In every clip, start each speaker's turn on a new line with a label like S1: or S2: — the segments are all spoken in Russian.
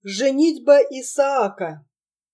S1: Женитьба Исаака.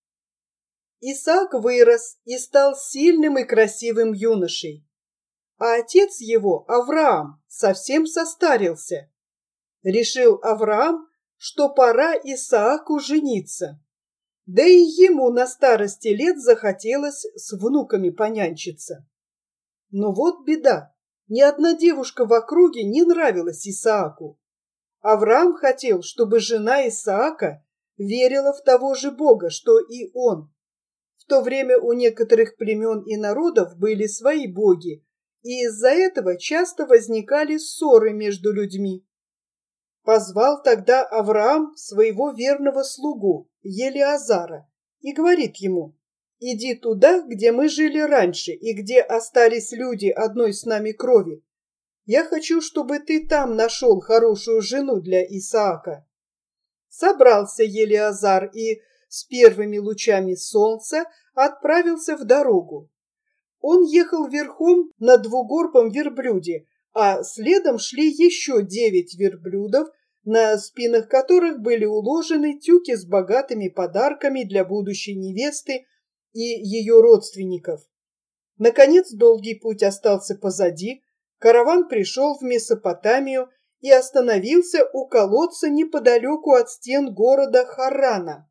S1: Исаак вырос и стал сильным и красивым юношей, а отец его, Авраам, совсем состарился. Решил Авраам, что пора Исааку жениться. Да и ему на старости лет захотелось с внуками понянчиться. Но вот беда, ни одна девушка в округе не нравилась Исааку. Авраам хотел, чтобы жена Исаака верила в того же Бога, что и он. В то время у некоторых племен и народов были свои боги, и из-за этого часто возникали ссоры между людьми. Позвал тогда Авраам своего верного слугу Елиазара и говорит ему: «Иди туда, где мы жили раньше и где остались люди одной с нами крови. Я хочу, чтобы ты там нашел хорошую жену для Исаака». Собрался Елиазар и с первыми лучами солнца отправился в дорогу. Он ехал верхом на двугорбом верблюде, а следом шли еще 9 верблюдов, на спинах которых были уложены тюки с богатыми подарками для будущей невесты и ее родственников. Наконец долгий путь остался позади, караван пришел в Месопотамию и остановился у колодца неподалеку от стен города Харрана.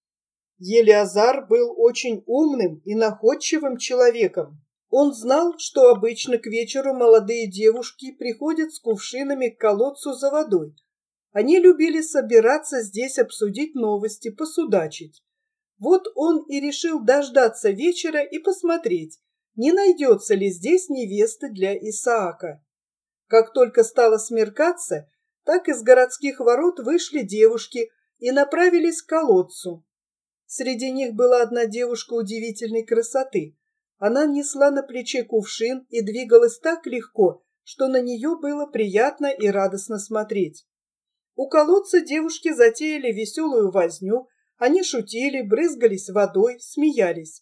S1: Елиазар был очень умным и находчивым человеком. Он знал, что обычно к вечеру молодые девушки приходят с кувшинами к колодцу за водой. Они любили собираться здесь обсудить новости, посудачить. Вот он и решил дождаться вечера и посмотреть, не найдется ли здесь невесты для Исаака. Как только стало смеркаться, так из городских ворот вышли девушки и направились к колодцу. Среди них была одна девушка удивительной красоты. Она несла на плече кувшин и двигалась так легко, что на нее было приятно и радостно смотреть. У колодца девушки затеяли веселую возню, они шутили, брызгались водой, смеялись.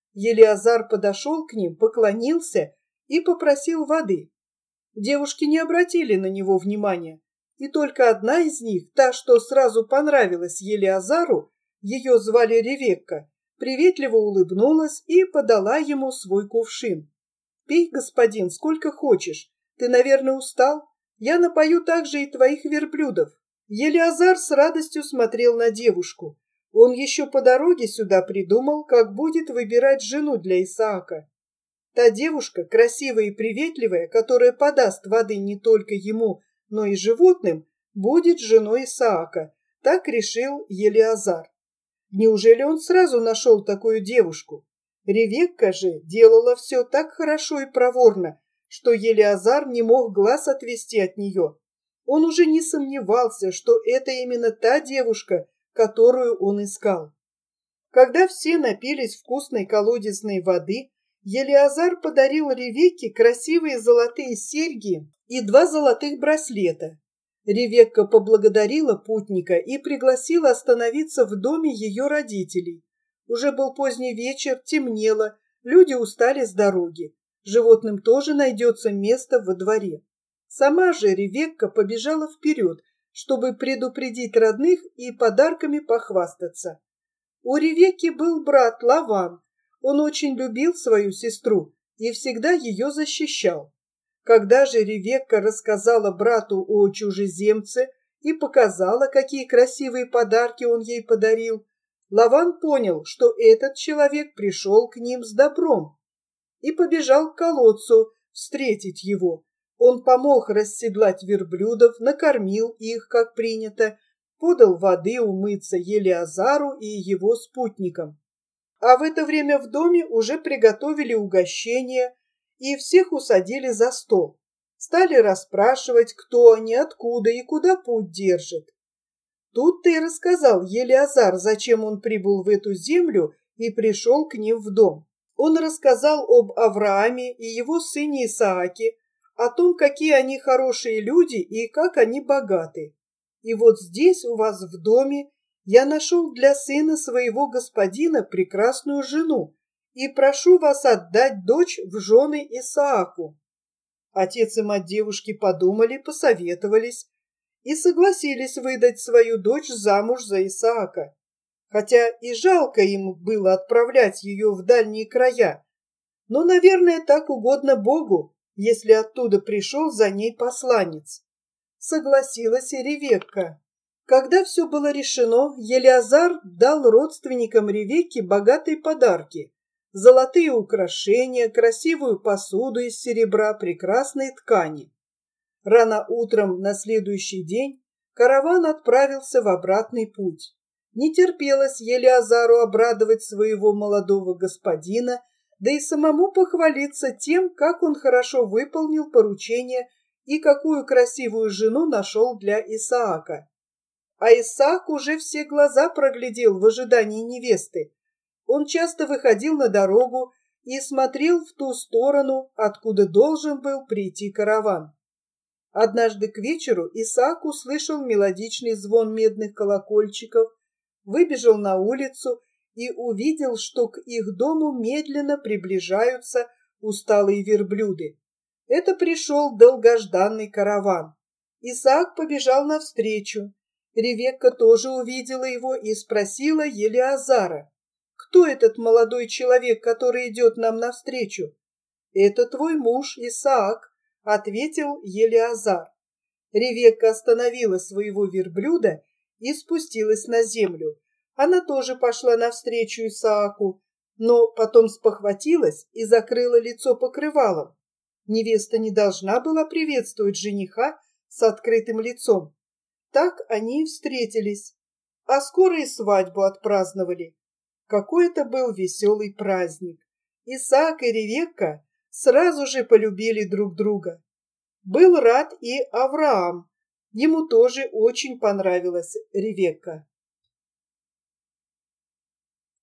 S1: Елиазар подошел к ним, поклонился и попросил воды. Девушки не обратили на него внимания, и только одна из них, та, что сразу понравилась Елиазару, ее звали Ревекка, приветливо улыбнулась и подала ему свой кувшин. «Пей, господин, сколько хочешь. Ты, наверное, устал? Я напою также и твоих верблюдов». Елиазар с радостью смотрел на девушку. Он еще по дороге сюда придумал, как будет выбирать жену для Исаака. Та девушка, красивая и приветливая, которая подаст воды не только ему, но и животным, будет женой Исаака. Так решил Елиазар. Неужели он сразу нашел такую девушку? Ревекка же делала все так хорошо и проворно, что Елиазар не мог глаз отвести от нее. Он уже не сомневался, что это именно та девушка, которую он искал. Когда все напились вкусной колодезной воды, Елиазар подарил Ревекке красивые золотые серьги и 2 золотых браслета. Ревекка поблагодарила путника и пригласила остановиться в доме ее родителей. Уже был поздний вечер, темнело, люди устали с дороги. Животным тоже найдется место во дворе. Сама же Ревекка побежала вперед, чтобы предупредить родных и подарками похвастаться. У Ревекки был брат Лаван. Он очень любил свою сестру и всегда ее защищал. Когда же Ревекка рассказала брату о чужеземце и показала, какие красивые подарки он ей подарил, Лаван понял, что этот человек пришел к ним с добром и побежал к колодцу встретить его. Он помог расседлать верблюдов, накормил их, как принято, подал воды умыться Елиазару и его спутникам. А в это время в доме уже приготовили угощение и всех усадили за стол. Стали расспрашивать, кто они, откуда и куда путь держат. Тут-то и рассказал Елиазар, зачем он прибыл в эту землю и пришел к ним в дом. Он рассказал об Аврааме и его сыне Исааке, о том, какие они хорошие люди и как они богаты. И вот здесь у вас в доме я нашел для сына своего господина прекрасную жену и прошу вас отдать дочь в жены Исааку». Отец и мать девушки подумали, посоветовались и согласились выдать свою дочь замуж за Исаака, хотя и жалко им было отправлять ее в дальние края, но, наверное, так угодно Богу, если оттуда пришел за ней посланец. Согласилась и Ревекка. Когда все было решено, Елиазар дал родственникам Ревекки богатые подарки: золотые украшения, красивую посуду из серебра, прекрасные ткани. Рано утром на следующий день караван отправился в обратный путь. Не терпелось Елиазару обрадовать своего молодого господина, да и самому похвалиться тем, как он хорошо выполнил поручение и какую красивую жену нашел для Исаака. А Исаак уже все глаза проглядел в ожидании невесты. Он часто выходил на дорогу и смотрел в ту сторону, откуда должен был прийти караван. Однажды к вечеру Исаак услышал мелодичный звон медных колокольчиков, выбежал на улицу и увидел, что к их дому медленно приближаются усталые верблюды. Это пришел долгожданный караван. Исаак побежал навстречу. Ревекка тоже увидела его и спросила Елиазара: «Кто этот молодой человек, который идет нам навстречу?» «Это твой муж Исаак», — ответил Елиазар. Ревекка остановила своего верблюда и спустилась на землю. Она тоже пошла навстречу Исааку, но потом спохватилась и закрыла лицо покрывалом. Невеста не должна была приветствовать жениха с открытым лицом. Так они и встретились, а скоро и свадьбу отпраздновали. Какой это был веселый праздник! Исаак и Ревекка сразу же полюбили друг друга. Был рад и Авраам. Ему тоже очень понравилась Ревекка.